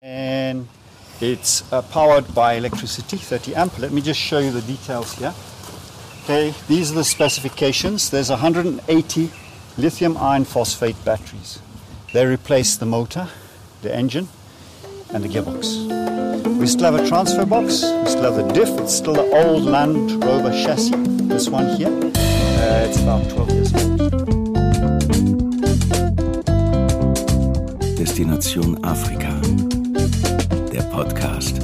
And it's powered by electricity, 30 amp. Let me just show you the details here. Okay, these are the specifications. There's 180 lithium iron phosphate batteries. They replace the motor, the engine, and the gearbox. We still have a transfer box. We still have the diff. It's still the old Land Rover chassis. This one here. It's about 12 years old. Destination Afrika. Der Podcast.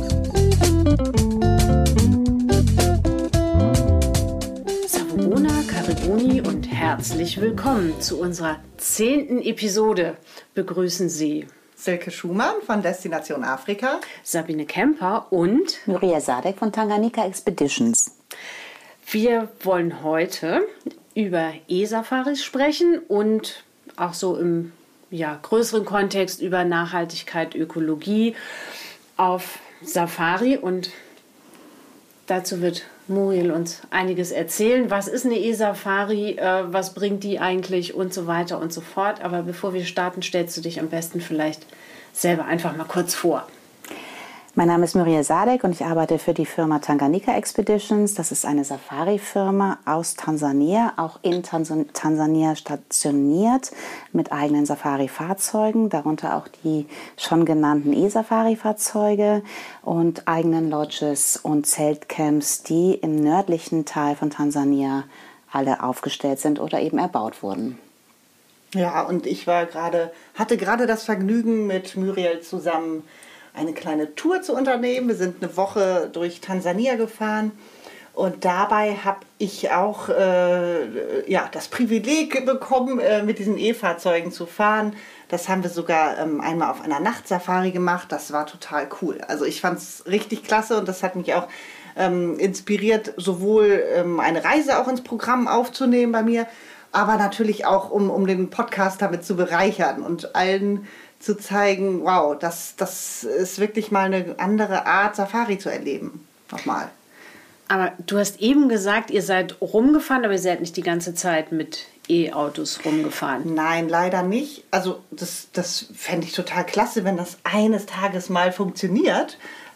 Savona, Karibuni und herzlich willkommen zu unserer 10. Episode. Begrüßen Sie Silke Schumann von Destination Afrika, Sabine Kemper und Muriel Sadek von Tanganyika Expeditions. Wir wollen heute über E-Safaris sprechen und auch so im größeren Kontext über Nachhaltigkeit, Ökologie auf Safari. Und dazu wird Muriel uns einiges erzählen. Was ist eine E-Safari? Was bringt die eigentlich? Und so weiter und so fort. Aber bevor wir starten, stellst du dich am besten vielleicht selber einfach mal kurz vor. Mein Name ist Muriel Sadek und ich arbeite für die Firma Tanganyika Expeditions. Das ist eine Safari-Firma aus Tansania, auch in Tansania stationiert mit eigenen Safari-Fahrzeugen, darunter auch die schon genannten E-Safari-Fahrzeuge und eigenen Lodges und Zeltcamps, die im nördlichen Teil von Tansania alle aufgestellt sind oder eben erbaut wurden. Ja, und ich hatte gerade das Vergnügen, mit Muriel zusammen eine kleine Tour zu unternehmen. Wir sind eine Woche durch Tansania gefahren und dabei habe ich auch das Privileg bekommen, mit diesen E-Fahrzeugen zu fahren. Das haben wir sogar einmal auf einer Nachtsafari gemacht. Das war total cool. Also ich fand es richtig klasse und das hat mich auch inspiriert, sowohl eine Reise auch ins Programm aufzunehmen bei mir, aber natürlich auch, um den Podcast damit zu bereichern und allen zu zeigen, wow, das ist wirklich mal eine andere Art, Safari zu erleben. Nochmal. Aber du hast eben gesagt, ihr seid rumgefahren, aber ihr seid nicht die ganze Zeit mit E-Autos rumgefahren. Nein, leider nicht. Also das fände ich total klasse, wenn das eines Tages mal funktioniert.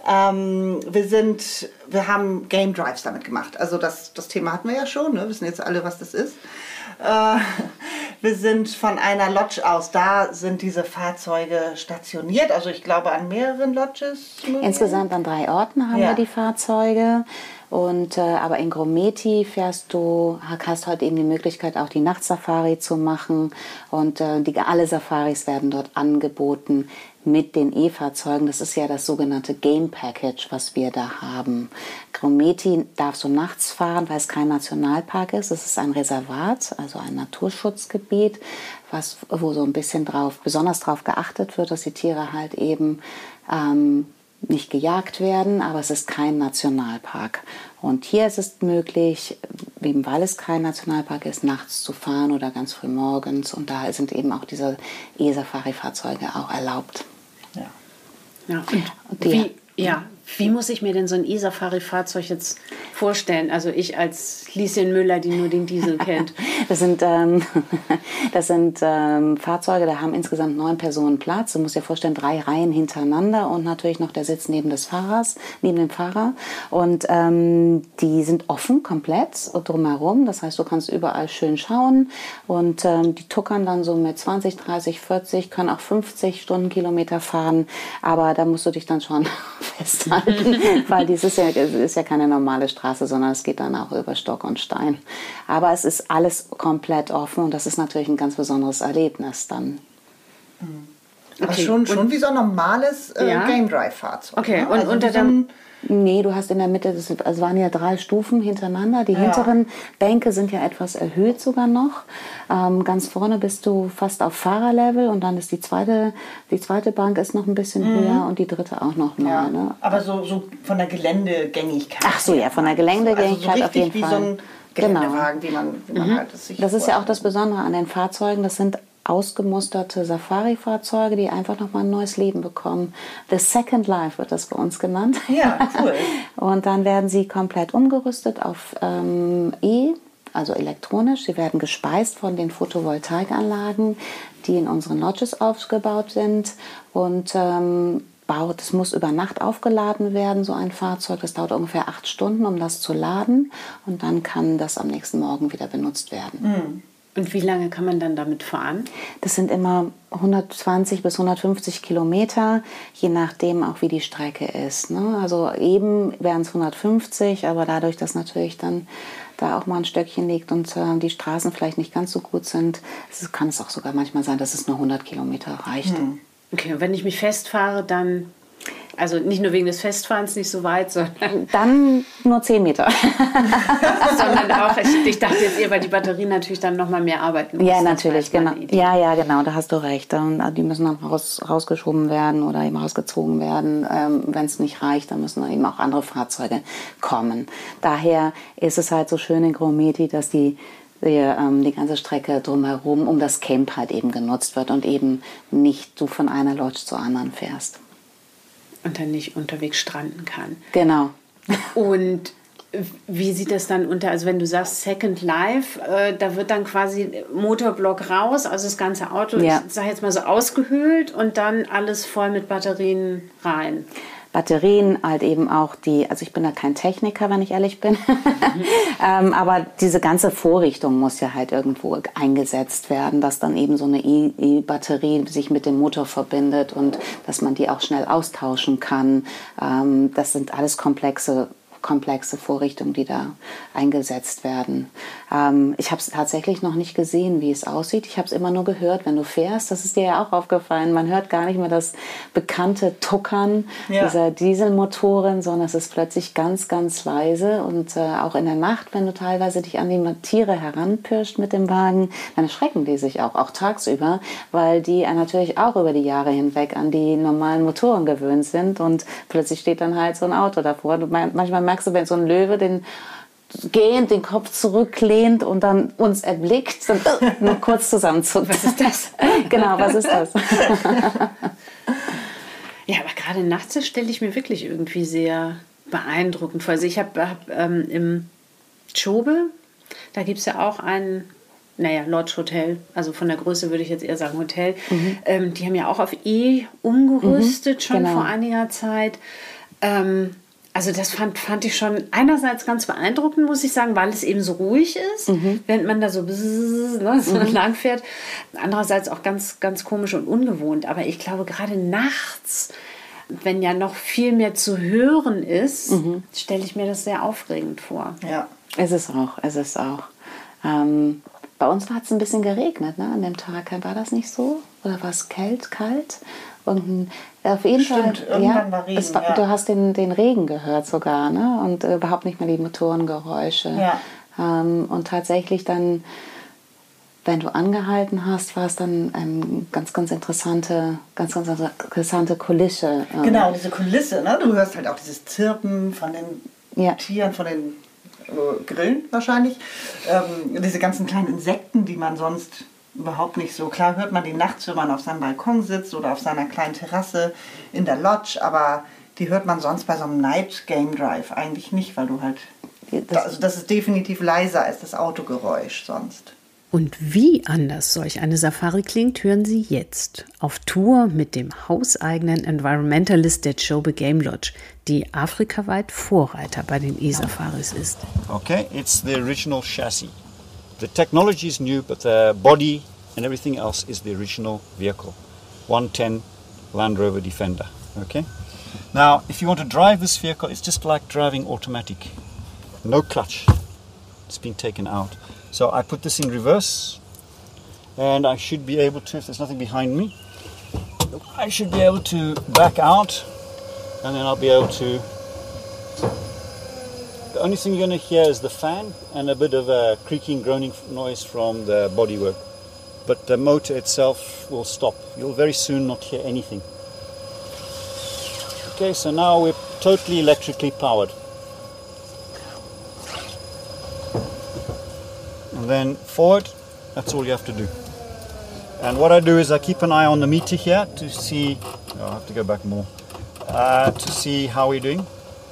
Wir haben Game Drives damit gemacht. Also das Thema hatten wir ja schon, ne? Wir wissen jetzt alle, was das ist. Wir sind von einer Lodge aus, da sind diese Fahrzeuge stationiert, also ich glaube an mehreren Lodges. Insgesamt an 3 Orten haben wir die Fahrzeuge. Und, aber in Grometi hast du halt eben die Möglichkeit, auch die Nachtsafari zu machen. Und alle Safaris werden dort angeboten mit den E-Fahrzeugen. Das ist ja das sogenannte Game Package, was wir da haben. Grometi darfst du nachts fahren, weil es kein Nationalpark ist. Es ist ein Reservat, also ein Naturschutzgebiet, wo so ein bisschen besonders drauf geachtet wird, dass die Tiere halt eben nicht gejagt werden, aber es ist kein Nationalpark. Und hier ist es möglich, eben weil es kein Nationalpark ist, nachts zu fahren oder ganz früh morgens. Und da sind eben auch diese E-Safari-Fahrzeuge auch erlaubt. Wie muss ich mir denn so ein E-Safari-Fahrzeug jetzt vorstellen? Also ich als Lieschen Müller, die nur den Diesel kennt. Das sind Fahrzeuge, da haben insgesamt 9 Personen Platz. Du musst dir vorstellen, 3 Reihen hintereinander und natürlich noch der Sitz neben dem Fahrer. Und die sind offen komplett drumherum. Das heißt, du kannst überall schön schauen. Und die tuckern dann so mit 20, 30, 40, können auch 50 Stundenkilometer fahren. Aber da musst du dich dann schon festhalten, weil das ist ja keine normale Straße, sondern es geht dann auch über Stock und Stein. Aber es ist alles komplett offen und das ist natürlich ein ganz besonderes Erlebnis dann. Aber schon wie so ein normales Game Drive Fahrzeug. Okay, ne? und also unter dem... Nee, du hast in der Mitte, es waren ja 3 Stufen hintereinander. Die hinteren Bänke sind ja etwas erhöht sogar noch. Ganz vorne bist du fast auf Fahrerlevel und dann ist die zweite Bank ist noch ein bisschen höher und die dritte auch noch mal. Ja, ne? aber so von der Geländegängigkeit. Ach so, ja, von der Geländegängigkeit also auf jeden wie Fall. So ein Geländewagen, wie man halt das sich Das ist ja auch das Besondere an den Fahrzeugen. Das sind ausgemusterte Safari-Fahrzeuge, die einfach nochmal ein neues Leben bekommen. The Second Life wird das bei uns genannt. Ja, cool. Und dann werden sie komplett umgerüstet auf also elektronisch. Sie werden gespeist von den Photovoltaikanlagen, die in unseren Lodges aufgebaut sind. Und das muss über Nacht aufgeladen werden, so ein Fahrzeug. Das dauert ungefähr 8 Stunden, um das zu laden. Und dann kann das am nächsten Morgen wieder benutzt werden. Und wie lange kann man dann damit fahren? Das sind immer 120 bis 150 Kilometer, je nachdem auch wie die Strecke ist. Ne? Also eben wären es 150, aber dadurch, dass natürlich dann da auch mal ein Stöckchen liegt und die Straßen vielleicht nicht ganz so gut sind, kann es auch sogar manchmal sein, dass es nur 100 Kilometer reicht. Okay, und wenn ich mich festfahre, dann, also nicht nur wegen des Festfahrens nicht so weit, sondern... Dann nur 10 Meter. sondern auch, ich dachte jetzt eher, weil die Batterien natürlich dann nochmal mehr arbeiten müssen. Ja, natürlich, genau. Ja, genau, da hast du recht. Die müssen dann rausgeschoben werden oder eben rausgezogen werden. Wenn es nicht reicht, dann müssen dann eben auch andere Fahrzeuge kommen. Daher ist es halt so schön in Grometi, dass die ganze Strecke drumherum um das Camp halt eben genutzt wird und eben nicht du von einer Lodge zur anderen fährst. Und dann nicht unterwegs stranden kann. Genau. Und wie sieht das dann also wenn du sagst Second Life, da wird dann quasi Motorblock raus, also das ganze Auto, ich sage jetzt mal so ausgehöhlt und dann alles voll mit Batterien rein. Batterien, halt eben auch also ich bin da kein Techniker, wenn ich ehrlich bin, aber diese ganze Vorrichtung muss ja halt irgendwo eingesetzt werden, dass dann eben so eine E-Batterie sich mit dem Motor verbindet und dass man die auch schnell austauschen kann. Das sind alles komplexe Vorrichtungen, die da eingesetzt werden. Ich habe es tatsächlich noch nicht gesehen, wie es aussieht. Ich habe es immer nur gehört, wenn du fährst. Das ist dir ja auch aufgefallen. Man hört gar nicht mehr das bekannte Tuckern dieser Dieselmotoren, sondern es ist plötzlich ganz, ganz leise. Und auch in der Nacht, wenn du teilweise dich an die Tiere heranpirscht mit dem Wagen, dann erschrecken die sich auch tagsüber, weil die natürlich auch über die Jahre hinweg an die normalen Motoren gewöhnt sind. Und plötzlich steht dann halt so ein Auto davor. Manchmal merkst du, wenn so ein Löwe den Kopf zurücklehnt und dann uns erblickt, dann nur kurz zusammenzucken. Was ist das? Genau, was ist das? Ja, aber gerade nachts stelle ich mir wirklich irgendwie sehr beeindruckend vor. Also ich habe im Chobe, da gibt es ja auch ein Lodge-Hotel, also von der Größe würde ich jetzt eher sagen Hotel. Die haben ja auch auf E umgerüstet, schon vor einiger Zeit. Also das fand ich schon einerseits ganz beeindruckend, muss ich sagen, weil es eben so ruhig ist, wenn man da so lang fährt. Andererseits auch ganz, ganz komisch und ungewohnt. Aber ich glaube, gerade nachts, wenn ja noch viel mehr zu hören ist, stelle ich mir das sehr aufregend vor. Ja, es ist auch. Bei uns hat es ein bisschen geregnet, ne, an dem Tag. War das nicht so? Oder war es kalt? Und auf jeden Fall, irgendwann war Regen, du hast den Regen gehört sogar, ne? Und überhaupt nicht mehr die Motorengeräusche. Ja. Und tatsächlich dann, wenn du angehalten hast, war es dann eine ganz interessante Kulisse. Genau, diese Kulisse, ne? Du hörst halt auch dieses Zirpen von den Tieren, von den Grillen wahrscheinlich. Diese ganzen kleinen Insekten, die man sonst überhaupt nicht so. Klar hört man die nachts, wenn man auf seinem Balkon sitzt oder auf seiner kleinen Terrasse in der Lodge, aber die hört man sonst bei so einem Night Game Drive eigentlich nicht, weil du halt... Also das ist definitiv leiser als das Autogeräusch sonst. Und wie anders solch eine Safari klingt, hören Sie jetzt auf Tour mit dem hauseigenen Environmentalist der Chobe Game Lodge, die afrikaweit Vorreiter bei den E-Safaris ist. Okay, it's the original chassis. The technology is new, but the body and everything else is the original vehicle. 110 Land Rover Defender. Okay. Now, if you want to drive this vehicle, it's just like driving automatic. No clutch. It's been taken out. So I put this in reverse, and I should be able to, if there's nothing behind me, I should be able to back out, and then I'll be able to... The only thing you're going to hear is the fan and a bit of a creaking, groaning noise from the bodywork. But the motor itself will stop. You'll very soon not hear anything. Okay, so now we're totally electrically powered. And then forward, that's all you have to do. And what I do is I keep an eye on the meter here to see, I'll have to go back more, to see how we're doing.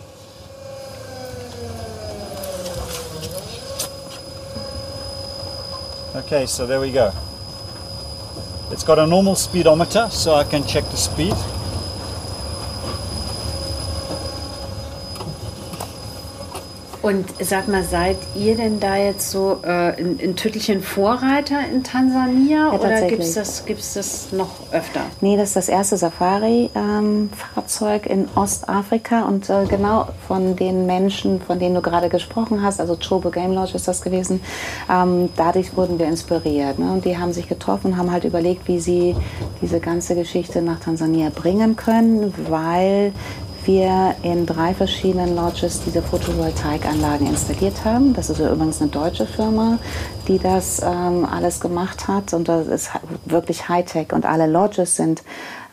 Okay, so there we go. It's got a normal speedometer, so I can check the speed. Und sag mal, seid ihr denn da jetzt so in Tüttelchen Vorreiter in Tansania oder gibt es das noch öfter? Nee, das ist das erste Safari-Fahrzeug in Ostafrika und genau von den Menschen, von denen du gerade gesprochen hast, also Chobe Game Lodge ist das gewesen, dadurch wurden wir inspiriert. Ne? Und die haben sich getroffen und haben halt überlegt, wie sie diese ganze Geschichte nach Tansania bringen können, weil wir in 3 verschiedenen Lodges diese Photovoltaikanlagen installiert haben. Das ist übrigens eine deutsche Firma, die das alles gemacht hat. Und das ist wirklich Hightech. Und alle Lodges sind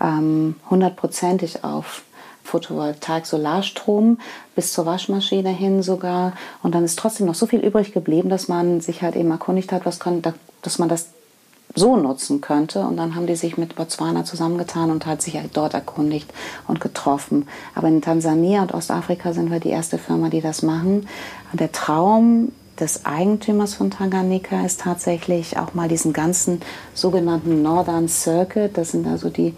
100%ig auf Photovoltaik, Solarstrom bis zur Waschmaschine hin sogar. Und dann ist trotzdem noch so viel übrig geblieben, dass man sich halt eben erkundigt hat, dass man das so nutzen könnte. Und dann haben die sich mit Botswana zusammengetan und hat sich halt dort erkundigt und getroffen. Aber in Tansania und Ostafrika sind wir die erste Firma, die das machen. Und der Traum des Eigentümers von Tanganyika ist tatsächlich auch mal diesen ganzen sogenannten Northern Circuit, das sind also die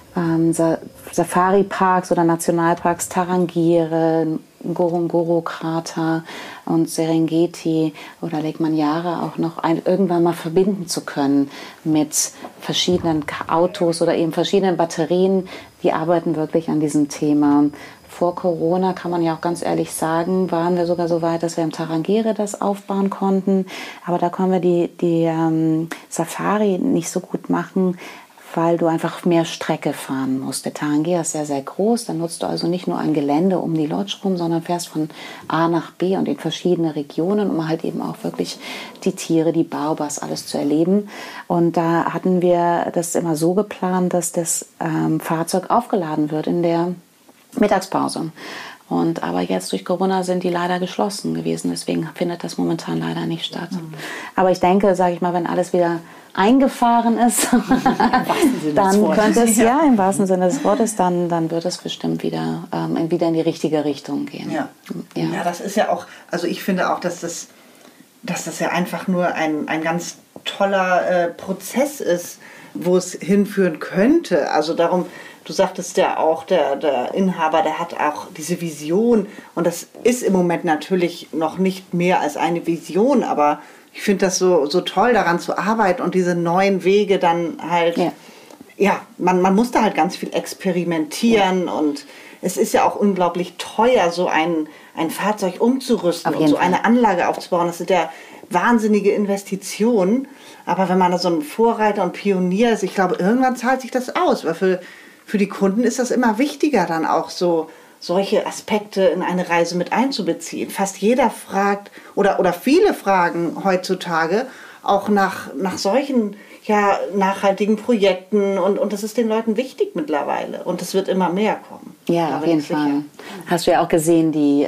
Safari-Parks oder Nationalparks, Tarangire, Ngorongoro-Krater und Serengeti oder Lake Manyara auch noch irgendwann mal verbinden zu können mit verschiedenen Autos oder eben verschiedenen Batterien. Die arbeiten wirklich an diesem Thema. Vor Corona, kann man ja auch ganz ehrlich sagen, waren wir sogar so weit, dass wir im Tarangire das aufbauen konnten. Aber da können wir die Safari nicht so gut machen, weil du einfach mehr Strecke fahren musst. Der Tarangire ist sehr, sehr groß. Dann nutzt du also nicht nur ein Gelände um die Lodge rum, sondern fährst von A nach B und in verschiedene Regionen, um halt eben auch wirklich die Tiere, die Baobabs, alles zu erleben. Und da hatten wir das immer so geplant, dass das Fahrzeug aufgeladen wird in der Mittagspause. Aber jetzt durch Corona sind die leider geschlossen gewesen. Deswegen findet das momentan leider nicht statt. Aber ich denke, sage ich mal, wenn alles wieder eingefahren ist, dann könnte es, ja, im wahrsten Sinne des Wortes, dann wird es bestimmt wieder in die richtige Richtung gehen. Ja, das ist ja auch, also ich finde auch, dass das ja einfach nur ein ganz toller Prozess ist, wo es hinführen könnte. Also darum, du sagtest ja auch, der Inhaber, der hat auch diese Vision und das ist im Moment natürlich noch nicht mehr als eine Vision, aber ich finde das so toll, daran zu arbeiten und diese neuen Wege dann halt, man muss da halt ganz viel experimentieren und es ist ja auch unglaublich teuer, so ein Fahrzeug umzurüsten und so eine Anlage aufzubauen. Das sind ja wahnsinnige Investitionen, aber wenn man da so ein Vorreiter und Pionier ist, ich glaube, irgendwann zahlt sich das aus, weil für die Kunden ist das immer wichtiger, dann auch solche Aspekte in eine Reise mit einzubeziehen. Fast jeder fragt oder viele fragen heutzutage auch nach solchen nachhaltigen Projekten und das ist den Leuten wichtig mittlerweile und es wird immer mehr kommen. Ja, auf jeden Fall. Hast du ja auch gesehen,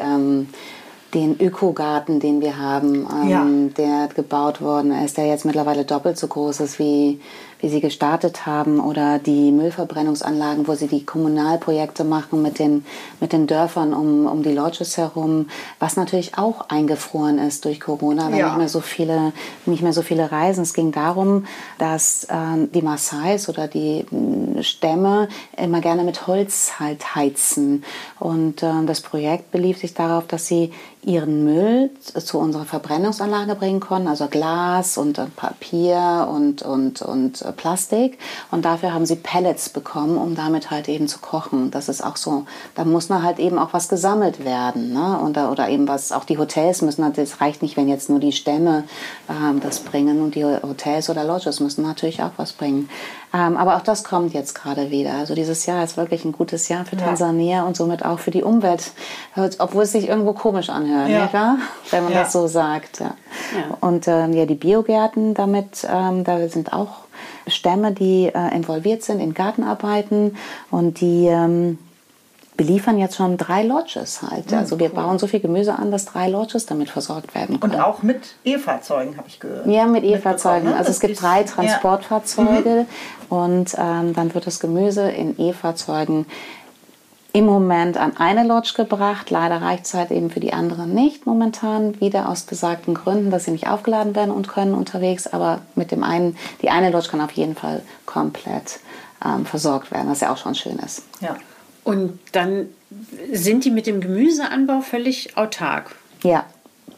den Ökogarten, den wir haben, der gebaut worden ist, der jetzt mittlerweile doppelt so groß ist, wie sie gestartet haben, oder die Müllverbrennungsanlagen, wo sie die Kommunalprojekte machen mit den Dörfern um die Lodges herum, was natürlich auch eingefroren ist durch Corona, weil nicht mehr so viele reisen. Es ging darum, dass die Maasais oder die Stämme immer gerne mit Holz halt heizen. Und das Projekt belief sich darauf, dass sie ihren Müll zu unserer Verbrennungsanlage bringen konnten, also Glas und Papier und Plastik. Und dafür haben sie Pellets bekommen, um damit halt eben zu kochen. Das ist auch so, da muss dann halt eben auch was gesammelt werden. Ne? Oder eben was, auch die Hotels müssen, das reicht nicht, wenn jetzt nur die Stämme das bringen, und die Hotels oder Lodges müssen natürlich auch was bringen. Aber auch das kommt jetzt gerade wieder. Also dieses Jahr ist wirklich ein gutes Jahr für Tansania und somit auch für die Umwelt, obwohl es sich irgendwo komisch anhört, nicht wahr? Wenn man das so sagt. Ja. Ja. Und die Biogärten damit, da sind auch Stämme, die involviert sind in Gartenarbeiten und die beliefern jetzt schon 3 Lodges halt. Also wir bauen so viel Gemüse an, dass 3 Lodges damit versorgt werden können. Und auch mit E-Fahrzeugen, habe ich gehört. Ja, mit E-Fahrzeugen. Also es gibt 3 Transportfahrzeuge und dann wird das Gemüse in E-Fahrzeugen im Moment an eine Lodge gebracht. Leider reicht es halt eben für die anderen nicht momentan, wieder aus besagten Gründen, dass sie nicht aufgeladen werden und können unterwegs. Aber mit dem die eine Lodge kann auf jeden Fall komplett versorgt werden, was ja auch schon schön ist. Ja. Und dann sind die mit dem Gemüseanbau völlig autark? Ja,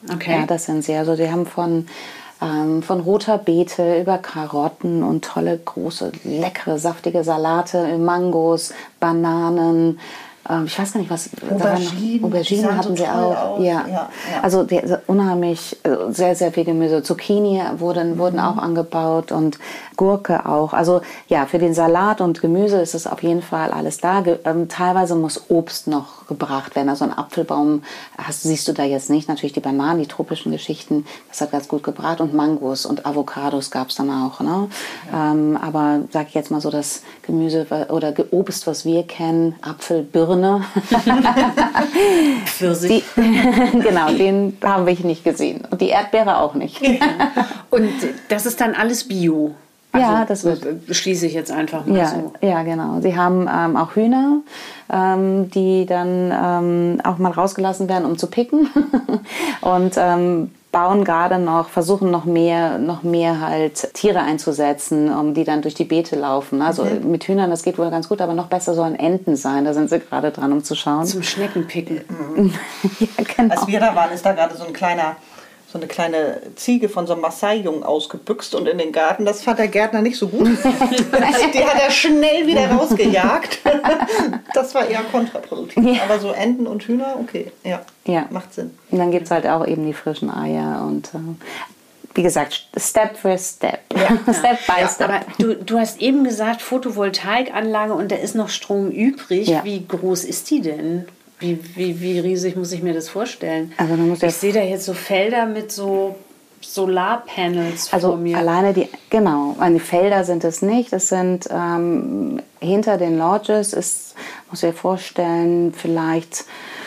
Okay. Ja, das sind sie. Also die haben von roter Beete über Karotten und tolle, große, leckere, saftige Salate, Mangos, Bananen. Ich weiß gar nicht, was. Auberginen hatten sie auch. Ja. Also unheimlich, sehr, sehr viel Gemüse. Zucchini wurden auch angebaut und Gurke auch. Also ja, für den Salat und Gemüse ist es auf jeden Fall alles da. Teilweise muss Obst noch gebracht werden. Also ein Apfelbaum siehst du da jetzt nicht. Natürlich die Bananen, die tropischen Geschichten, das hat ganz gut gebracht. Und Mangos und Avocados gab es dann auch. Ne? Ja. Aber sag ich jetzt mal so, das Gemüse oder Obst, was wir kennen, Apfel, Birne, Pfirsich. Genau, den haben wir nicht gesehen. Und die Erdbeere auch nicht. Und das ist dann alles Bio? Also, ja, das wird. Schließe ich jetzt einfach mal so. Ja, genau. Sie haben auch Hühner, die dann auch mal rausgelassen werden, um zu picken. Und bauen gerade versuchen noch mehr halt Tiere einzusetzen, die dann durch die Beete laufen. Also mit Hühnern, das geht wohl ganz gut, aber noch besser sollen Enten sein. Da sind sie gerade dran, um zu schauen. Zum Schneckenpicken. Ja, genau. Als wir da waren, ist da gerade so eine kleine Ziege von so einem Maasai-Jungen ausgebüxt und in den Garten. Das fand der Gärtner nicht so gut. Die hat er schnell wieder rausgejagt. Das war eher kontraproduktiv. Ja. Aber so Enten und Hühner, okay, ja. Macht Sinn. Und dann gibt es halt auch eben die frischen Eier und wie gesagt, Step for Step. Ja. Step by Step. Aber du hast eben gesagt, Photovoltaikanlage und da ist noch Strom übrig. Ja. Wie groß ist die denn? Wie riesig muss ich mir das vorstellen? Also ich sehe da jetzt so Felder mit so Solarpanels vor mir. Also alleine die Felder sind es nicht. Es sind hinter den Lodges muss ich mir vorstellen, vielleicht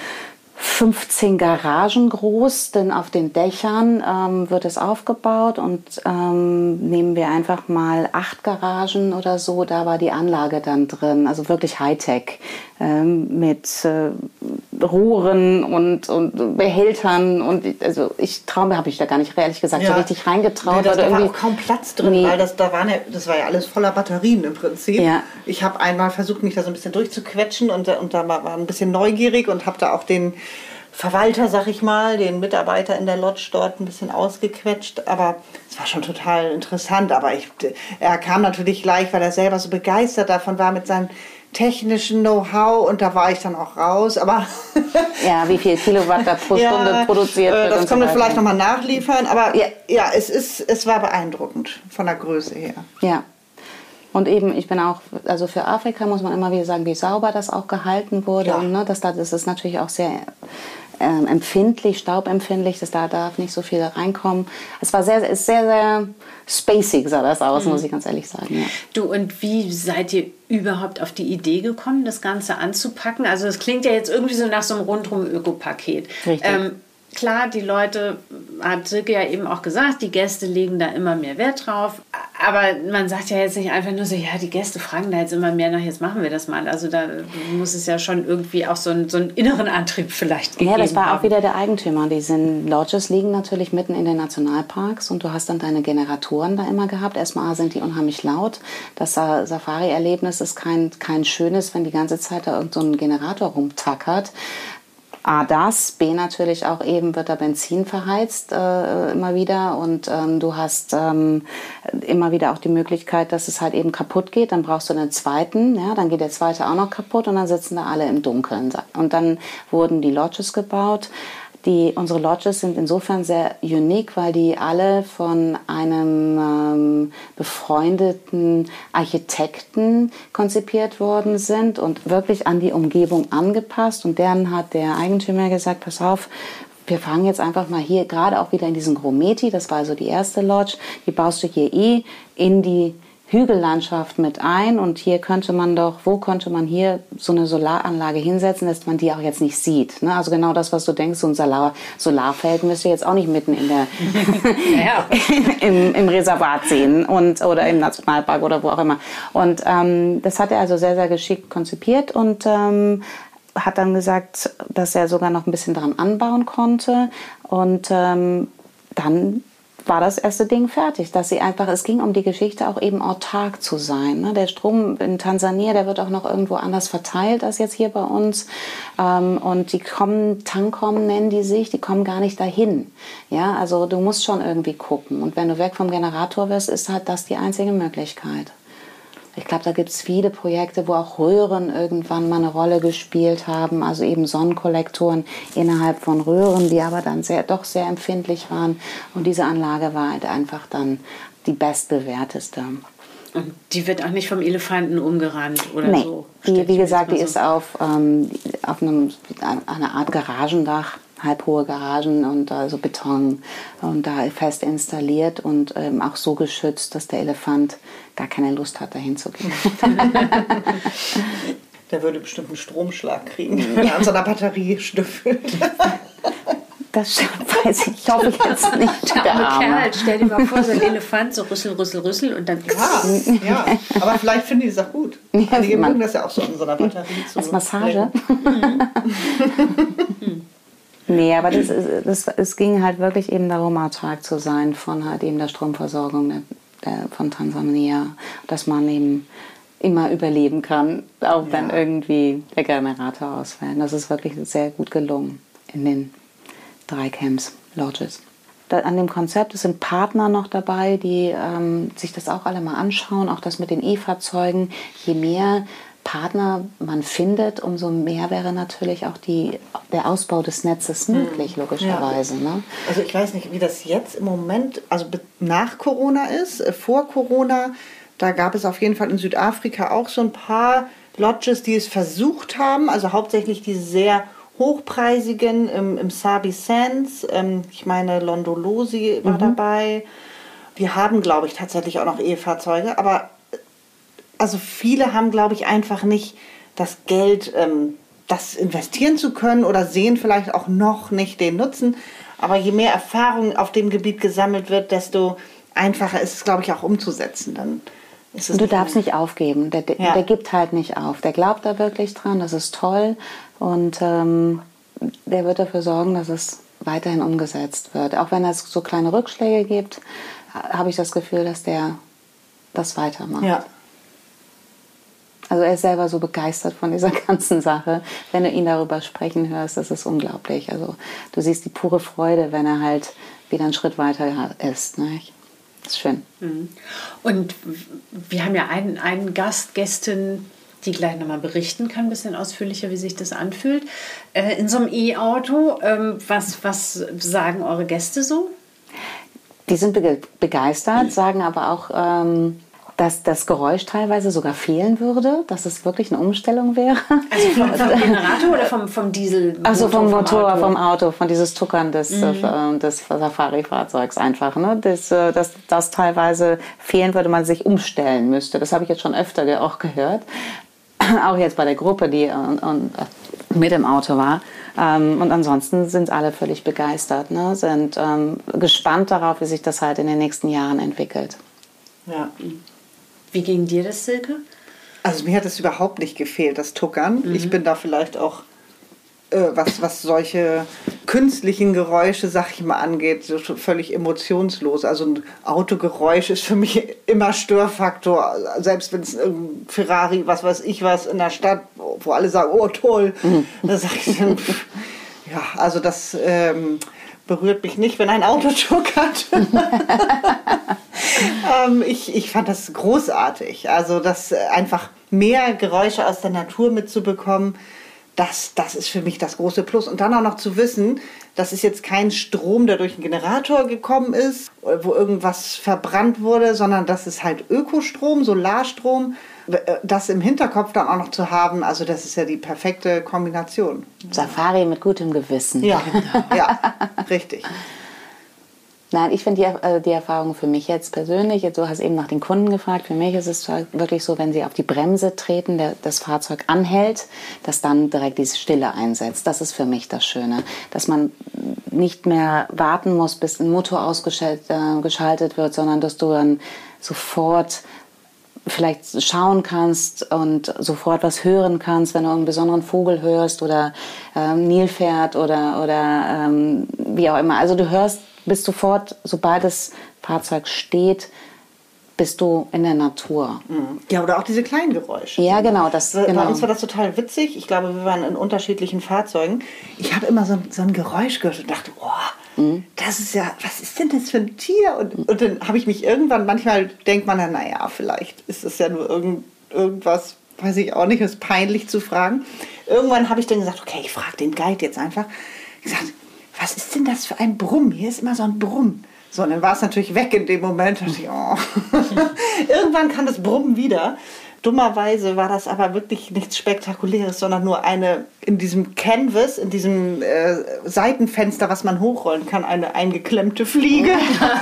15 Garagen groß, denn auf den Dächern wird es aufgebaut und nehmen wir einfach mal 8 Garagen oder so, da war die Anlage dann drin, also wirklich Hightech mit Rohren und Behältern und also habe ich da gar nicht ehrlich gesagt so richtig reingetraut. Nee, da war auch kaum Platz drin, weil das war ja alles voller Batterien im Prinzip. Ja. Ich habe einmal versucht, mich da so ein bisschen durchzuquetschen und da war ein bisschen neugierig und habe da auch den Verwalter, sag ich mal, den Mitarbeiter in der Lodge dort ein bisschen ausgequetscht, aber es war schon total interessant, aber er kam natürlich gleich, weil er selber so begeistert davon war mit seinem technischen Know-how und da war ich dann auch raus, aber ja, wie viel Kilowatt da pro Stunde produziert wird. Das können wir vielleicht nochmal nachliefern, aber es war beeindruckend von der Größe her. Ja. Und eben, ich bin auch, also für Afrika muss man immer wieder sagen, wie sauber das auch gehalten wurde. Ja. Und das ist natürlich auch sehr empfindlich, staubempfindlich, da darf nicht so viel reinkommen. Es war sehr, sehr spacig sah das aus, muss ich ganz ehrlich sagen. Ja. Du, und wie seid ihr überhaupt auf die Idee gekommen, das Ganze anzupacken? Also das klingt ja jetzt irgendwie so nach so einem Rundrum-Öko-Paket. Richtig. Klar, die Leute, hat Silke ja eben auch gesagt, die Gäste legen da immer mehr Wert drauf. Aber man sagt ja jetzt nicht einfach nur so, ja, die Gäste fragen da jetzt immer mehr nach, jetzt machen wir das mal. Also da muss es ja schon irgendwie auch so einen inneren Antrieb vielleicht gegeben haben. Ja, das war auch wieder der Eigentümer. Diese Lodges liegen natürlich mitten in den Nationalparks und du hast dann deine Generatoren da immer gehabt. Erstmal sind die unheimlich laut. Das Safari-Erlebnis ist kein schönes, wenn die ganze Zeit da irgend so ein Generator rumtackert. A, das, B, natürlich auch eben wird da Benzin verheizt immer wieder und du hast immer wieder auch die Möglichkeit, dass es halt eben kaputt geht, dann brauchst du einen zweiten, ja, dann geht der zweite auch noch kaputt und dann sitzen da alle im Dunkeln. Und dann wurden die Lodges gebaut. Unsere Lodges sind insofern sehr unique, weil die alle von einem befreundeten Architekten konzipiert worden sind und wirklich an die Umgebung angepasst. Und dann hat der Eigentümer gesagt, pass auf, wir fangen jetzt einfach mal hier, gerade auch wieder in diesen Grometi, das war also die erste Lodge, die baust du hier in die Hügellandschaft mit ein und wo könnte man hier so eine Solaranlage hinsetzen, dass man die auch jetzt nicht sieht. Ne? Also genau das, was du denkst, so ein Solarfeld müsst ihr jetzt auch nicht mitten in der im Reservat sehen oder im Nationalpark oder wo auch immer. Und das hat er also sehr, sehr geschickt konzipiert und hat dann gesagt, dass er sogar noch ein bisschen daran anbauen konnte und dann war das erste Ding fertig, dass sie einfach, es ging um die Geschichte auch eben autark zu sein. Ne? Der Strom in Tansania, der wird auch noch irgendwo anders verteilt als jetzt hier bei uns. Und die kommen, Tancom nennen die sich, die kommen gar nicht dahin. Ja, also du musst schon irgendwie gucken. Und wenn du weg vom Generator wirst, ist halt das die einzige Möglichkeit. Ich glaube, da gibt es viele Projekte, wo auch Röhren irgendwann mal eine Rolle gespielt haben. Also eben Sonnenkollektoren innerhalb von Röhren, die aber dann doch sehr empfindlich waren. Und diese Anlage war halt einfach dann die bestbewährteste. Und die wird auch nicht vom Elefanten umgerannt oder so? Wie gesagt, die ist auf einer Art Garagendach. Halbhohe Garagen und so Beton und da fest installiert und auch so geschützt, dass der Elefant gar keine Lust hat, dahin zu gehen. Der würde bestimmt einen Stromschlag kriegen, wenn er an so einer Batterie schnüffelt. Das weiß ich, hoffe ich jetzt nicht. Der arme Kerl, stell dir mal vor, so ein Elefant, so rüssel, rüssel, rüssel und dann... Ja, aber vielleicht finden die es auch gut. Einige mögen das ja auch so an so einer Batterie zu. Als Massage? Nee, aber es ging halt wirklich eben darum, autark zu sein von halt eben der Stromversorgung von Tansania, dass man eben immer überleben kann, auch wenn irgendwie der Generator ausfällt. Das ist wirklich sehr gut gelungen in den 3 Camps, Lodges. An dem Konzept sind Partner noch dabei, die sich das auch alle mal anschauen, auch das mit den E-Fahrzeugen. Je mehr Partner man findet, umso mehr wäre natürlich auch der Ausbau des Netzes möglich, logischerweise. Ja. Ne? Also ich weiß nicht, wie das jetzt im Moment, also nach Corona ist, vor Corona, da gab es auf jeden Fall in Südafrika auch so ein paar Lodges, die es versucht haben, also hauptsächlich diese sehr hochpreisigen im Sabi Sands, ich meine Londolozi war dabei, die haben, glaube ich, tatsächlich auch noch E-Fahrzeuge, aber also viele haben, glaube ich, einfach nicht das Geld, das investieren zu können oder sehen vielleicht auch noch nicht den Nutzen. Aber je mehr Erfahrung auf dem Gebiet gesammelt wird, desto einfacher ist es, glaube ich, auch umzusetzen. Dann ist es du darfst nicht aufgeben. Der gibt halt nicht auf. Der glaubt da wirklich dran, das ist toll. Und der wird dafür sorgen, dass es weiterhin umgesetzt wird. Auch wenn es so kleine Rückschläge gibt, habe ich das Gefühl, dass der das weitermacht. Ja. Also er ist selber so begeistert von dieser ganzen Sache. Wenn du ihn darüber sprechen hörst, das ist unglaublich. Also du siehst die pure Freude, wenn er halt wieder einen Schritt weiter ist. Ne? Das ist schön. Und wir haben ja einen Gästin, die gleich nochmal berichten kann, ein bisschen ausführlicher, wie sich das anfühlt. In so einem E-Auto, was sagen eure Gäste so? Die sind begeistert, sagen aber auch... dass das Geräusch teilweise sogar fehlen würde, dass es wirklich eine Umstellung wäre. Also vom Generator oder vom Diesel? Also vom Motor, vom Auto, von dieses Tuckern des Safari-Fahrzeugs einfach. Ne? Das teilweise fehlen würde, man sich umstellen müsste. Das habe ich jetzt schon öfter auch gehört. Auch jetzt bei der Gruppe, die mit im Auto war. Und ansonsten sind alle völlig begeistert, ne? Sind gespannt darauf, wie sich das halt in den nächsten Jahren entwickelt. Ja. Wie ging dir das, Silke? Also mir hat es überhaupt nicht gefehlt, das Tuckern. Ich bin da vielleicht auch, was solche künstlichen Geräusche, sag ich mal, angeht, so völlig emotionslos. Also ein Autogeräusch ist für mich immer Störfaktor. Selbst wenn es ein Ferrari, was weiß ich was, in der Stadt, wo alle sagen, oh toll, da sag ich dann, ja, also das berührt mich nicht, wenn ein Auto tuckert. Ich fand das großartig. Also das einfach mehr Geräusche aus der Natur mitzubekommen, das ist für mich das große Plus. Und dann auch noch zu wissen, das ist jetzt kein Strom, der durch einen Generator gekommen ist, wo irgendwas verbrannt wurde, sondern das ist halt Ökostrom, Solarstrom. Das im Hinterkopf dann auch noch zu haben, also das ist ja die perfekte Kombination. Safari mit gutem Gewissen. Ja, ja, richtig. Nein, ich finde die Erfahrung für mich jetzt persönlich, du hast eben nach den Kunden gefragt, für mich ist es wirklich so, wenn sie auf die Bremse treten, das Fahrzeug anhält, dass dann direkt diese Stille einsetzt. Das ist für mich das Schöne, dass man nicht mehr warten muss, bis ein Motor ausgeschaltet wird, sondern dass du dann sofort vielleicht schauen kannst und sofort was hören kannst, wenn du einen besonderen Vogel hörst oder Nilpferd oder wie auch immer. Also du hörst bist sofort, sobald das Fahrzeug steht, bist du in der Natur. Ja, oder auch diese kleinen Geräusche. Ja, genau. Bei uns war das total witzig. Ich glaube, wir waren in unterschiedlichen Fahrzeugen. Ich habe immer so ein Geräusch gehört und dachte, das ist ja, was ist denn das für ein Tier? Und dann habe ich mich irgendwann, manchmal denkt man dann, naja, vielleicht ist es ja nur irgendwas, weiß ich auch nicht, ist peinlich zu fragen. Irgendwann habe ich dann gesagt, okay, ich frage den Guide jetzt einfach. Ich gesagt, was ist denn das für ein Brumm? Hier ist immer so ein Brumm. So, und dann war es natürlich weg in dem Moment. Da dachte ich, Irgendwann kam das Brummen wieder. Dummerweise war das aber wirklich nichts Spektakuläres, sondern nur in diesem Canvas, in diesem Seitenfenster, was man hochrollen kann, eine eingeklemmte Fliege.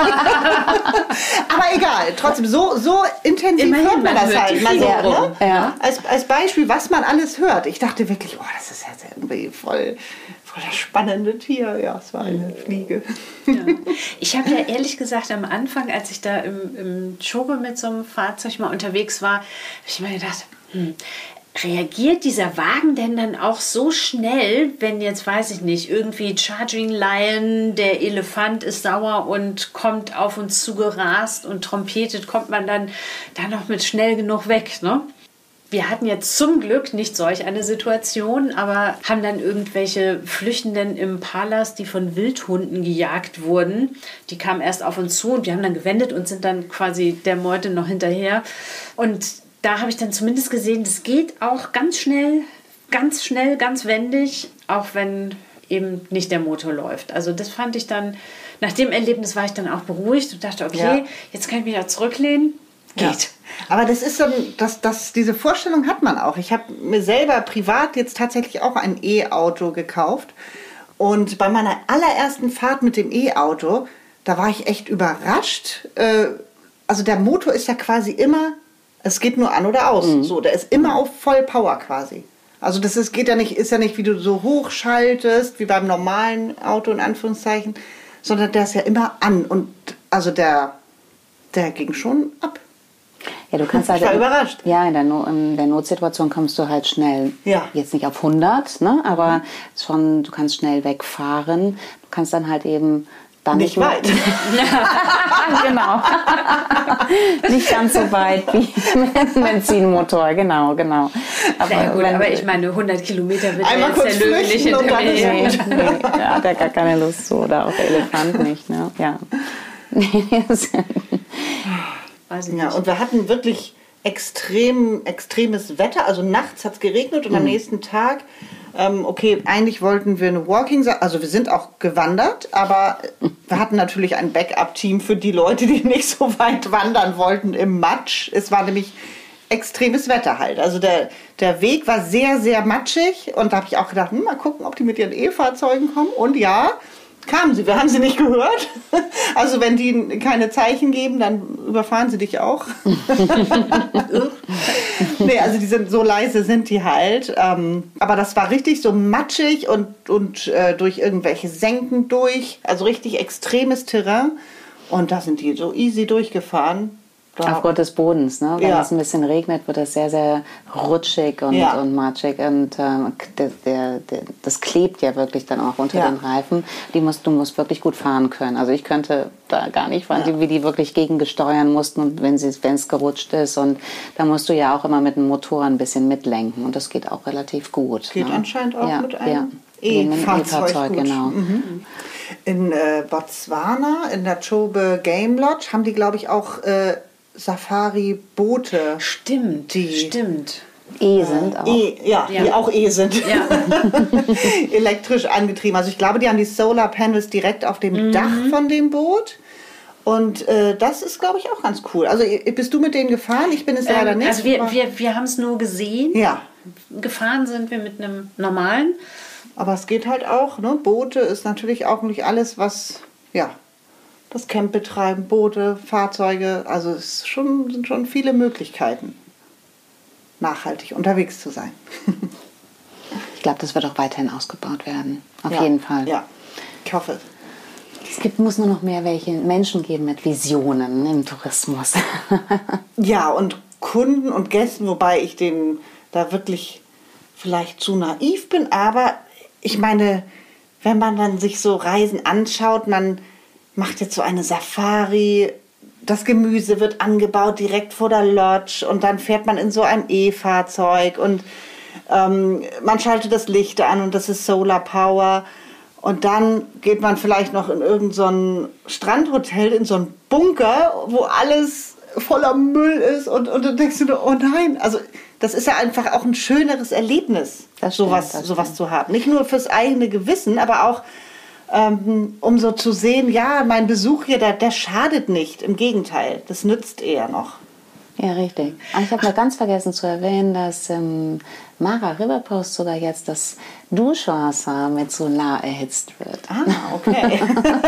Aber egal, trotzdem, so intensiv Immerhin, hört man das halt. man hört die Ne? Fliege. Ja. Als Beispiel, was man alles hört. Ich dachte wirklich, das ist jetzt irgendwie voll das spannende Tier. Ja, es war eine Fliege. Ja. Ich habe ja ehrlich gesagt am Anfang, als ich da im Chobe mit so einem Fahrzeug mal unterwegs war, habe ich mir gedacht, reagiert dieser Wagen denn dann auch so schnell, wenn jetzt, weiß ich nicht, irgendwie Charging Lion, der Elefant ist sauer und kommt auf uns zugerast und trompetet, kommt man dann da noch mit schnell genug weg, ne? Wir hatten jetzt zum Glück nicht solch eine Situation, aber haben dann irgendwelche flüchtenden Impalas, die von Wildhunden gejagt wurden, die kamen erst auf uns zu und wir haben dann gewendet und sind dann quasi der Meute noch hinterher. Und da habe ich dann zumindest gesehen, das geht auch ganz schnell, ganz wendig, auch wenn eben nicht der Motor läuft. Also das fand ich dann, nach dem Erlebnis war ich dann auch beruhigt und dachte, okay, jetzt kann ich mich auch zurücklehnen. Geht. Ja. Aber das ist dann, diese Vorstellung hat man auch. Ich habe mir selber privat jetzt tatsächlich auch ein E-Auto gekauft. Und bei meiner allerersten Fahrt mit dem E-Auto, da war ich echt überrascht. Also der Motor ist ja quasi immer, es geht nur an oder aus. So, der ist immer auf Vollpower quasi. Also das ist ja nicht, wie du so hochschaltest, wie beim normalen Auto in Anführungszeichen, sondern der ist ja immer an. Und also der ging schon ab. Ja, du kannst halt, ich war überrascht. Ja, in der Notsituation kommst du halt schnell, jetzt nicht auf 100, ne, aber schon, du kannst schnell wegfahren. Du kannst dann halt eben dann nicht weit. Genau. Nicht ganz so weit wie mit dem Benzinmotor, genau. Aber ich meine, 100 Kilometer wird einmal kurz der Löwe nicht hinterher. Nee, da hat er gar keine Lust zu, oder auch der Elefant nicht, ne, ja. Ja, und wir hatten wirklich extremes Wetter. Also nachts hat es geregnet und am nächsten Tag, eigentlich wollten wir eine also wir sind auch gewandert, aber wir hatten natürlich ein Backup-Team für die Leute, die nicht so weit wandern wollten im Matsch. Es war nämlich extremes Wetter halt. Also der Weg war sehr, sehr matschig und da habe ich auch gedacht, mal gucken, ob die mit ihren E-Fahrzeugen kommen. Und ja, kamen sie. Wir haben sie nicht gehört. Also wenn die keine Zeichen geben, dann überfahren sie dich auch. Nee, also so leise sind die halt. Aber das war richtig so matschig und durch irgendwelche Senken durch. Also richtig extremes Terrain. Und da sind die so easy durchgefahren. Aufgrund des Bodens, ne? Wenn es ein bisschen regnet, wird das sehr, sehr rutschig und matschig. Und das klebt ja wirklich dann auch unter den Reifen. Du musst wirklich gut fahren können. Also ich könnte da gar nicht fahren, wie die wirklich gegengesteuern mussten, und wenn es gerutscht ist. Und da musst du ja auch immer mit dem Motor ein bisschen mitlenken. Und das geht auch relativ gut. Geht anscheinend auch mit einem E-Fahrzeug, genau. Mhm. In Botswana, in der Chobe Game Lodge, haben die, glaube ich, auch Safari-Boote. Stimmt. sind auch. Die auch sind. Ja. Elektrisch angetrieben. Also ich glaube, die haben die Solar Panels direkt auf dem Dach von dem Boot. Und das ist, glaube ich, auch ganz cool. Also bist du mit denen gefahren? Ich bin es leider nicht. Also wir haben es nur gesehen. Ja. Gefahren sind wir mit einem normalen. Aber es geht halt auch. Ne? Boote ist natürlich auch nicht alles, was das Camp betreiben, Boote, Fahrzeuge. Also es sind schon viele Möglichkeiten, nachhaltig unterwegs zu sein. Ich glaube, das wird auch weiterhin ausgebaut werden. Auf jeden Fall. Ja, ich hoffe es. Muss nur noch mehr Menschen geben mit Visionen im Tourismus. Ja, und Kunden und Gästen, wobei ich denen da wirklich vielleicht zu naiv bin. Aber ich meine, wenn man dann sich so Reisen anschaut, man macht jetzt so eine Safari. Das Gemüse wird angebaut direkt vor der Lodge und dann fährt man in so ein E-Fahrzeug und man schaltet das Licht an und das ist Solar Power. Und dann geht man vielleicht noch in irgend so ein Strandhotel, in so einen Bunker, wo alles voller Müll ist und dann denkst du, oh nein, also das ist ja einfach auch ein schöneres Erlebnis, sowas zu haben. Nicht nur fürs eigene Gewissen, aber auch um so zu sehen, ja, mein Besuch hier, der schadet nicht, im Gegenteil, das nützt eher noch. Ja, richtig. Und ich habe noch ganz vergessen zu erwähnen, dass Mara River Post sogar jetzt das Duschwasser mit Solar erhitzt wird. Ah, okay.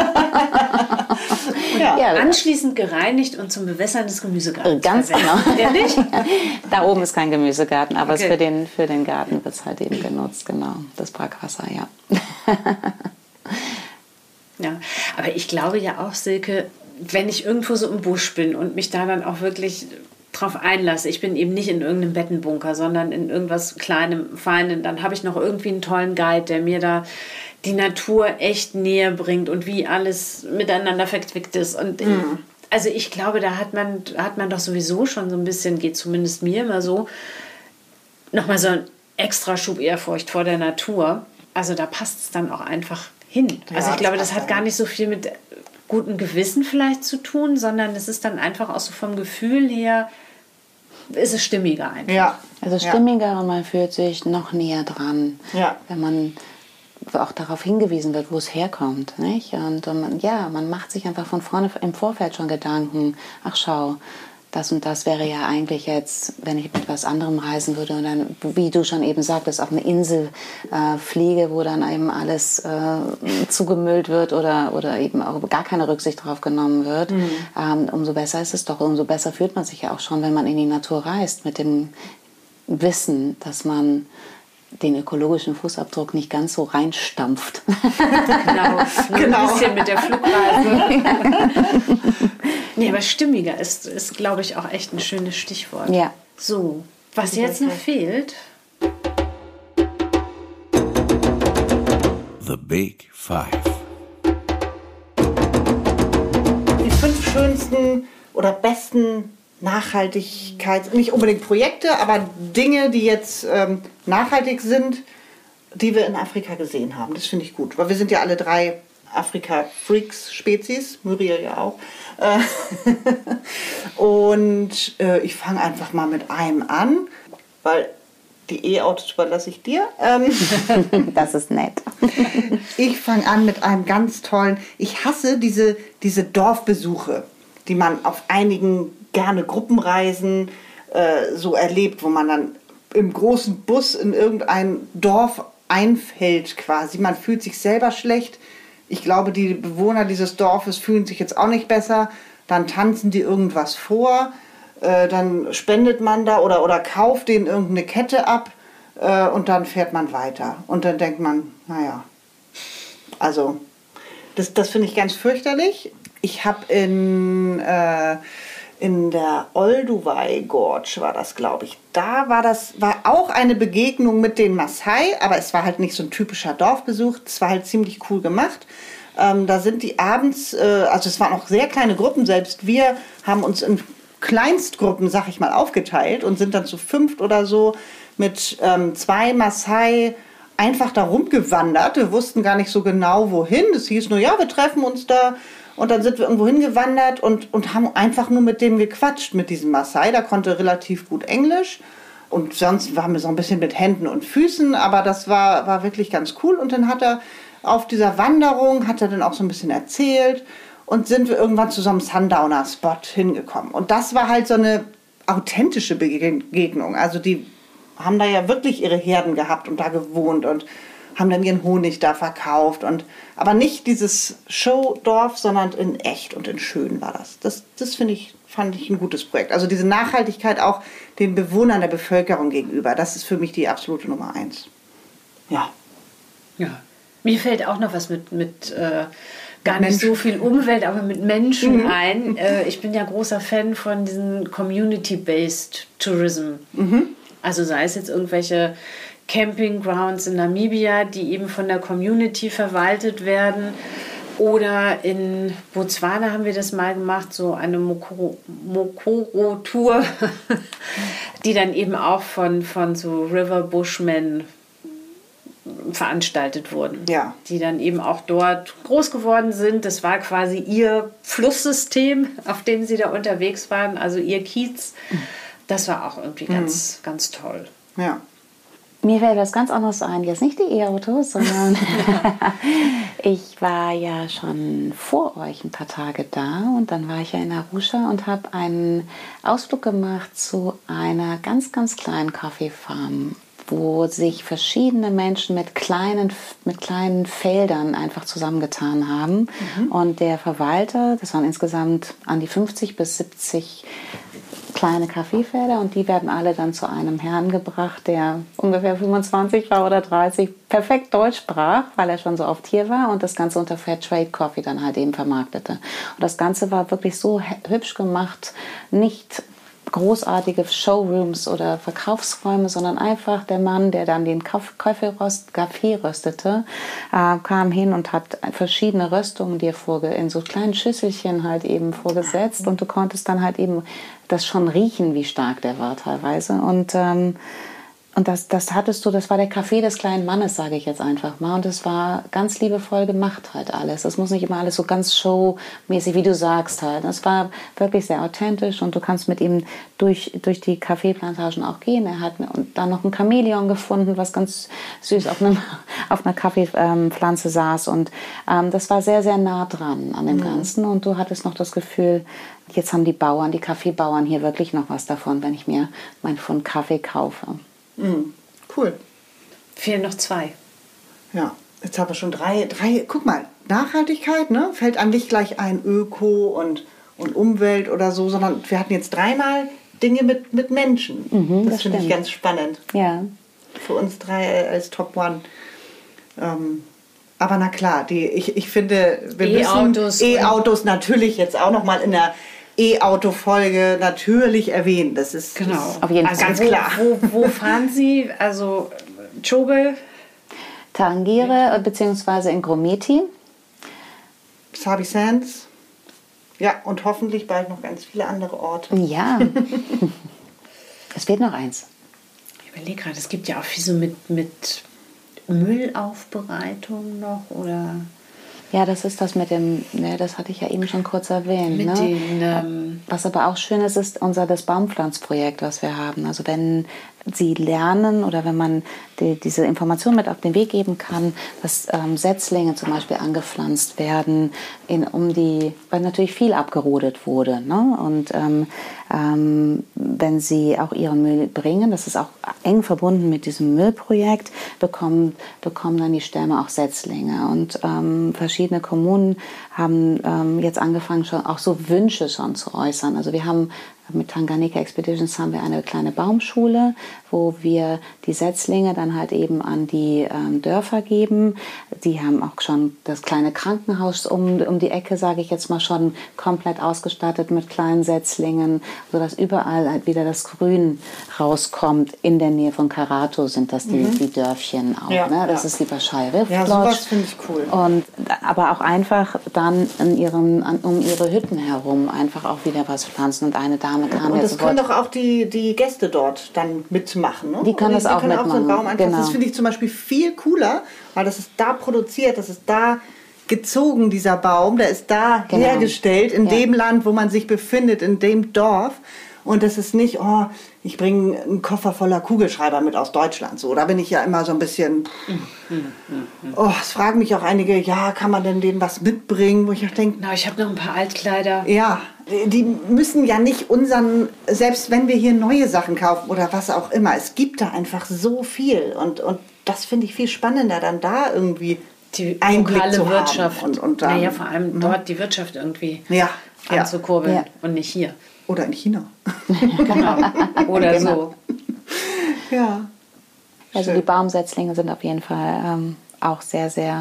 Ja, anschließend gereinigt und zum Bewässern des Gemüsegartens. Ganz genau. Ehrlich? Da oben ist kein Gemüsegarten, aber für den Garten wird es halt eben genutzt, genau. Das Brackwasser, ja. Ja, aber ich glaube ja auch, Silke, wenn ich irgendwo so im Busch bin und mich da dann auch wirklich drauf einlasse, ich bin eben nicht in irgendeinem Bettenbunker, sondern in irgendwas Kleinem, Feinen, dann habe ich noch irgendwie einen tollen Guide, der mir da die Natur echt näher bringt und wie alles miteinander verquickt ist. Und also ich glaube, da hat man doch sowieso schon so ein bisschen, geht zumindest mir immer so, nochmal so einen extra Schub Ehrfurcht vor der Natur. Also da passt es dann auch einfach hin. Also ich glaube, das hat gar nicht so viel mit gutem Gewissen vielleicht zu tun, sondern es ist dann einfach auch so vom Gefühl her, ist es stimmiger einfach. Ja. Also stimmiger und man fühlt sich noch näher dran, wenn man auch darauf hingewiesen wird, wo es herkommt. Nicht? Und man macht sich einfach von vorne im Vorfeld schon Gedanken, ach schau, das und das wäre ja eigentlich jetzt, wenn ich mit was anderem reisen würde und dann, wie du schon eben sagtest, auf eine Insel fliege, wo dann eben alles zugemüllt wird oder eben auch gar keine Rücksicht drauf genommen wird, umso besser ist es doch, umso besser fühlt man sich ja auch schon, wenn man in die Natur reist, mit dem Wissen, dass man den ökologischen Fußabdruck nicht ganz so reinstampft. Genau. Ein bisschen mit der Flugreise. Nee, aber stimmiger ist, glaube ich, auch echt ein schönes Stichwort. Ja. So, was jetzt noch fehlt. The Big Five. Die 5 schönsten oder besten Nachhaltigkeits, nicht unbedingt Projekte, aber Dinge, die jetzt nachhaltig sind, die wir in Afrika gesehen haben. Das finde ich gut, weil wir sind ja alle 3 Afrika-Freaks-Spezies, Muriel ja auch. Und ich fange einfach mal mit einem an, weil die E-Autos überlasse ich dir. Das ist nett. Ich fange an mit einem ganz tollen, ich hasse diese Dorfbesuche, die man auf einigen gerne Gruppenreisen so erlebt, wo man dann im großen Bus in irgendein Dorf einfällt quasi. Man fühlt sich selber schlecht. Ich glaube, die Bewohner dieses Dorfes fühlen sich jetzt auch nicht besser. Dann tanzen die irgendwas vor. Dann spendet man da oder kauft denen irgendeine Kette ab. Und dann fährt man weiter. Und dann denkt man, naja, also das finde ich ganz fürchterlich. Ich habe in der Olduvai Gorge war das, glaube ich. Da war auch eine Begegnung mit den Maasai, aber es war halt nicht so ein typischer Dorfbesuch. Es war halt ziemlich cool gemacht. Da sind die abends, also es waren auch sehr kleine Gruppen, selbst wir haben uns in Kleinstgruppen, sag ich mal, aufgeteilt und sind dann zu 5 oder so mit 2 Maasai einfach da rumgewandert. Wir wussten gar nicht so genau, wohin. Es hieß nur, ja, wir treffen uns da. Und dann sind wir irgendwo hingewandert und haben einfach nur mit dem gequatscht, mit diesem Maasai. Der konnte relativ gut Englisch. Und sonst waren wir so ein bisschen mit Händen und Füßen. Aber das war wirklich ganz cool. Und dann hat er auf dieser Wanderung, hat er dann auch so ein bisschen erzählt. Und sind wir irgendwann zu so einem Sundowner-Spot hingekommen. Und das war halt so eine authentische Begegnung. Also die haben da ja wirklich ihre Herden gehabt und da gewohnt und haben dann ihren Honig da verkauft. Aber nicht dieses Showdorf, sondern in echt und in schön war das. Das fand ich ein gutes Projekt. Also diese Nachhaltigkeit auch den Bewohnern der Bevölkerung gegenüber, das ist für mich die absolute Nummer 1. Ja. Mir fällt auch noch was mit gar nicht so viel Umwelt, aber mit Menschen ein. Ich bin ja großer Fan von diesem Community-Based Tourism. Also sei es jetzt irgendwelche Campinggrounds in Namibia, die eben von der Community verwaltet werden. Oder in Botswana haben wir das mal gemacht, so eine Mokoro-Tour, die dann eben auch von so River Bushmen veranstaltet wurden. Ja. Die dann eben auch dort groß geworden sind. Das war quasi ihr Flusssystem, auf dem sie da unterwegs waren, also ihr Kiez. Das war auch irgendwie ganz, ganz toll. Ja. Mir fällt was ganz anderes ein. Jetzt nicht die E-Autos, sondern ich war ja schon vor euch ein paar Tage da und dann war ich ja in Arusha und habe einen Ausflug gemacht zu einer ganz, ganz kleinen Kaffeefarm, wo sich verschiedene Menschen mit kleinen Feldern einfach zusammengetan haben. Und der Verwalter, das waren insgesamt an die 50 bis 70 kleine Kaffeefelder und die werden alle dann zu einem Herrn gebracht, der ungefähr 25 war oder 30, perfekt Deutsch sprach, weil er schon so oft hier war und das Ganze unter Fairtrade Coffee dann halt eben vermarktete. Und das Ganze war wirklich so hübsch gemacht, nicht großartige Showrooms oder Verkaufsräume, sondern einfach der Mann, der dann den Kaffee röstete, kam hin und hat verschiedene Röstungen dir in so kleinen Schüsselchen halt eben vorgesetzt und du konntest dann halt eben das schon riechen, wie stark der war teilweise und das hattest du, das war der Kaffee des kleinen Mannes, sage ich jetzt einfach mal. Und es war ganz liebevoll gemacht halt alles. Das muss nicht immer alles so ganz showmäßig, wie du sagst halt. Das war wirklich sehr authentisch und du kannst mit ihm durch die Kaffeeplantagen auch gehen. Er hat dann noch ein Chamäleon gefunden, was ganz süß auf einer Kaffeepflanze saß. Und das war sehr, sehr nah dran an dem Ganzen. Und du hattest noch das Gefühl, jetzt haben die Kaffeebauern hier wirklich noch was davon, wenn ich mir mein Pfund Kaffee kaufe. Cool. Fehlen noch 2. Ja, jetzt haben wir schon drei. Guck mal, Nachhaltigkeit, ne? Fällt einem nicht gleich ein Öko und Umwelt oder so, sondern wir hatten jetzt 3-mal Dinge mit Menschen. Das finde ich ganz spannend. Ja. Für uns 3 als Top One. Aber na klar, ich finde, wir müssen E-Autos natürlich jetzt auch noch mal in der E-Auto-Folge natürlich erwähnen. Das ist auf jeden Fall ganz klar. Wo fahren Sie? Also Chobe? Tarangire beziehungsweise in Grumeti. Sabi Sands. Ja, und hoffentlich bald noch ganz viele andere Orte. Ja. Es fehlt noch eins. Ich überlege gerade, es gibt ja auch viel so mit Müllaufbereitung noch, oder? Ja, das ist das mit dem, das hatte ich ja eben schon kurz erwähnt. Mit was aber auch schön ist, ist das Baumpflanzprojekt, was wir haben. Also wenn Sie lernen oder wenn man diese Information mit auf den Weg geben kann, dass Setzlinge zum Beispiel angepflanzt werden, weil natürlich viel abgerodet wurde. Ne? Und wenn Sie auch Ihren Müll bringen, das ist auch eng verbunden mit diesem Müllprojekt, bekommen dann die Stämme auch Setzlinge. Und verschiedene Kommunen haben jetzt angefangen, schon auch so Wünsche schon zu äußern. Also wir haben mit Tanganyika Expeditions haben wir eine kleine Baumschule, wo wir die Setzlinge dann halt eben an die Dörfer geben. Die haben auch schon das kleine Krankenhaus um die Ecke, sage ich jetzt mal, schon komplett ausgestattet mit kleinen Setzlingen, sodass überall halt wieder das Grün rauskommt. In der Nähe von Karato sind das die Dörfchen auch. Ja, ne? Das ist die Bashai Rift Ja, Lodge. sowas finde ich cool. Aber auch einfach dann um ihre Hütten herum einfach auch wieder was pflanzen. Und eine Dame kam und das können doch auch die Gäste dort dann mitmachen. Ne? Die können das auch mitmachen. Auch so einen Baum genau. Das finde ich zum Beispiel viel cooler, weil das ist da produziert, das ist da gezogen, dieser Baum, der ist da hergestellt, in dem Land, wo man sich befindet, in dem Dorf. Und das ist nicht, ich bringe einen Koffer voller Kugelschreiber mit aus Deutschland. So, da bin ich ja immer so ein bisschen, es fragen mich auch einige, kann man denn denen was mitbringen? Wo ich auch denke, ich habe noch ein paar Altkleider. Ja, die müssen ja nicht selbst wenn wir hier neue Sachen kaufen oder was auch immer, es gibt da einfach so viel. Und das finde ich viel spannender, dann da irgendwie die Einblick lokale zu Wirtschaft. haben. Und dann, vor allem dort die Wirtschaft irgendwie anzukurbeln. Ja. Und nicht hier. Oder in China. Genau. Oder so. Ja. Also die Baumsetzlinge sind auf jeden Fall auch sehr, sehr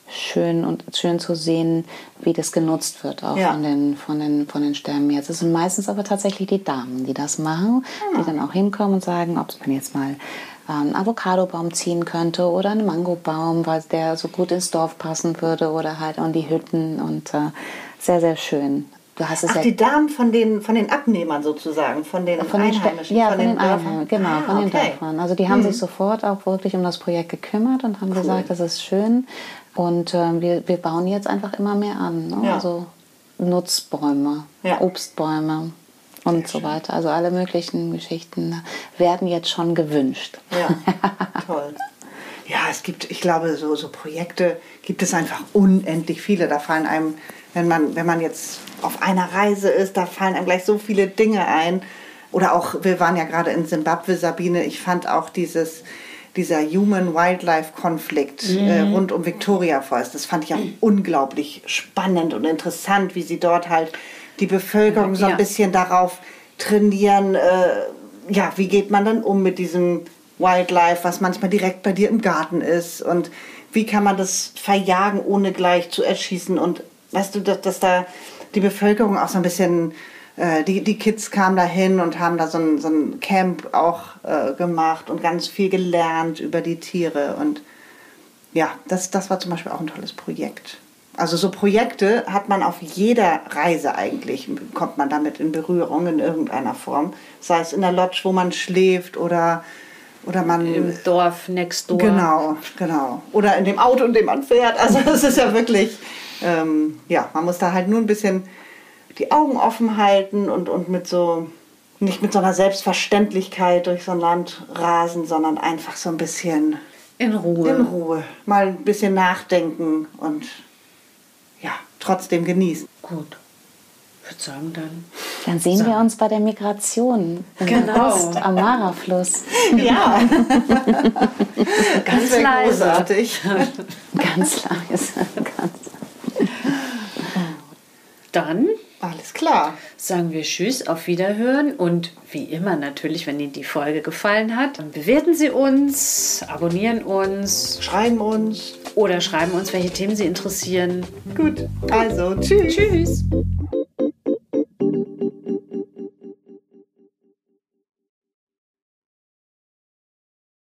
schön zu sehen, wie das genutzt wird auch von den Stämmen jetzt. Es sind meistens aber tatsächlich die Damen, die das machen, die dann auch hinkommen und sagen, ob man jetzt mal einen Avocadobaum ziehen könnte oder einen Mangobaum, weil der so gut ins Dorf passen würde oder halt an die Hütten und sehr, sehr schön. Du hast es die Damen von den Abnehmern sozusagen, von den Einheimischen, von den Einheimischen, genau, von den Dörfern. Also die haben sich sofort auch wirklich um das Projekt gekümmert und haben gesagt, das ist schön und wir bauen jetzt einfach immer mehr an. Ne? Also Nutzbäume, Obstbäume und so weiter. Also alle möglichen Geschichten werden jetzt schon gewünscht. Ja, toll. Ja, ich glaube, so Projekte gibt es einfach unendlich viele. Da fallen einem, wenn man jetzt auf einer Reise ist, da fallen einem gleich so viele Dinge ein. Oder auch, wir waren ja gerade in Simbabwe, Sabine, ich fand auch dieser Human-Wildlife-Konflikt rund um Victoria Falls, das fand ich auch unglaublich spannend und interessant, wie sie dort halt die Bevölkerung so ein bisschen darauf trainieren, wie geht man dann um mit diesem Wildlife, was manchmal direkt bei dir im Garten ist und wie kann man das verjagen, ohne gleich zu erschießen und weißt du, dass da die Bevölkerung auch so ein bisschen, die Kids kamen da hin und haben da so ein Camp auch gemacht und ganz viel gelernt über die Tiere und ja, das war zum Beispiel auch ein tolles Projekt. Also so Projekte hat man auf jeder Reise eigentlich, kommt man damit in Berührung in irgendeiner Form. Sei es in der Lodge, wo man schläft oder man... Im Dorf, next door. Genau. Oder in dem Auto, in dem man fährt. Also es ist ja wirklich, man muss da halt nur ein bisschen die Augen offen halten und nicht mit so einer Selbstverständlichkeit durch so ein Land rasen, sondern einfach so ein bisschen... In Ruhe. Mal ein bisschen nachdenken und... trotzdem genießen. Gut. Ich würde sagen, dann sehen wir uns bei der Migration im Ost-Amara-Fluss. Ja. Ganz leise. Großartig. Ganz leise. Dann alles klar. Sagen wir Tschüss, auf Wiederhören und wie immer natürlich, wenn Ihnen die Folge gefallen hat, dann bewerten Sie uns, abonnieren uns, schreiben uns, welche Themen Sie interessieren. Gut, also tschüss. Tschüss.